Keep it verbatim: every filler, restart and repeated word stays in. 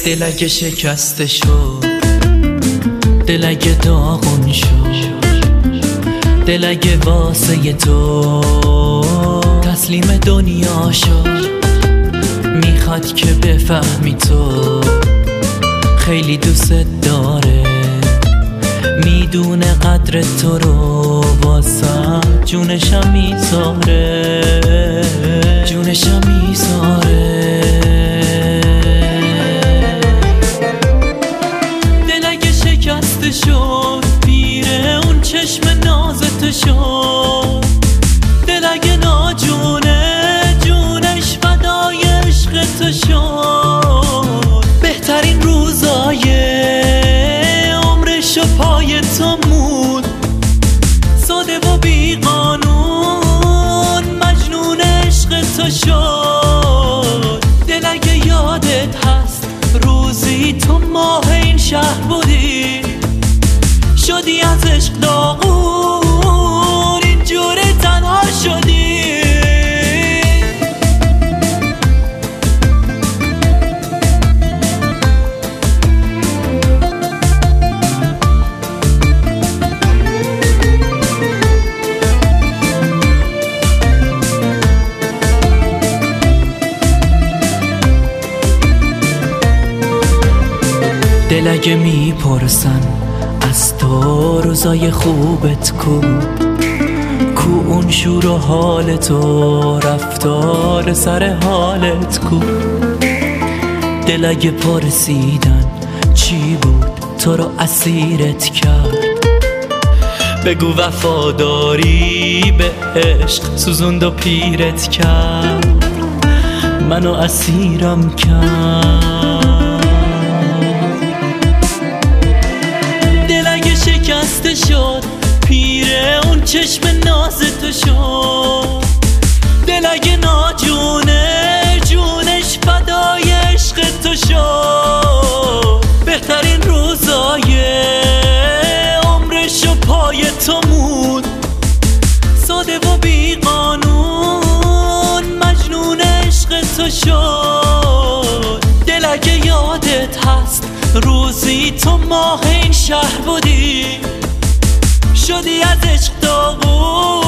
دل اگه شکسته شد، دل اگه داغون شد، دل اگه واسه تو تسلیم دنیا شد، میخواد که بفهمی تو خیلی دوست داره، میدونه قدر تو رو، واسه جونشم میذاره، جونشم میذاره. دل اگه شکسته شد، پیره اون چشم نازت شد، دل اگه ناجونه، جونش فدای عشق تو شد، بهترین روزای عمرش و پای تو مود، ساده و بی قانون مجنون عشق تو شد. دل اگه یادت هست روزی تو ماه این شهر بودی، شدی از عشق داغون، اینجوری تنها شدی. دل اگه میپرسن از تو روزای خوبت کو، کو اون شور و حال تو، رفتار سر حالت کو. دل اگه پرسیدن چی بود تو رو اسیرت کرد، بگو وفاداری به عشق سوزوند و پیرت کرد، منو اسیرم کرد. شکسته شد، پیره اون چشم نازت شد، دل اگه ناجونه، جونش فدای عشق تو شد، بهترین روزای عمرش و پای تو مود، ساده و بی قانون مجنون عشق تو شد. دل اگه یادت هست روزی تو ماه این شهر بودی، شدی از عشق داغون،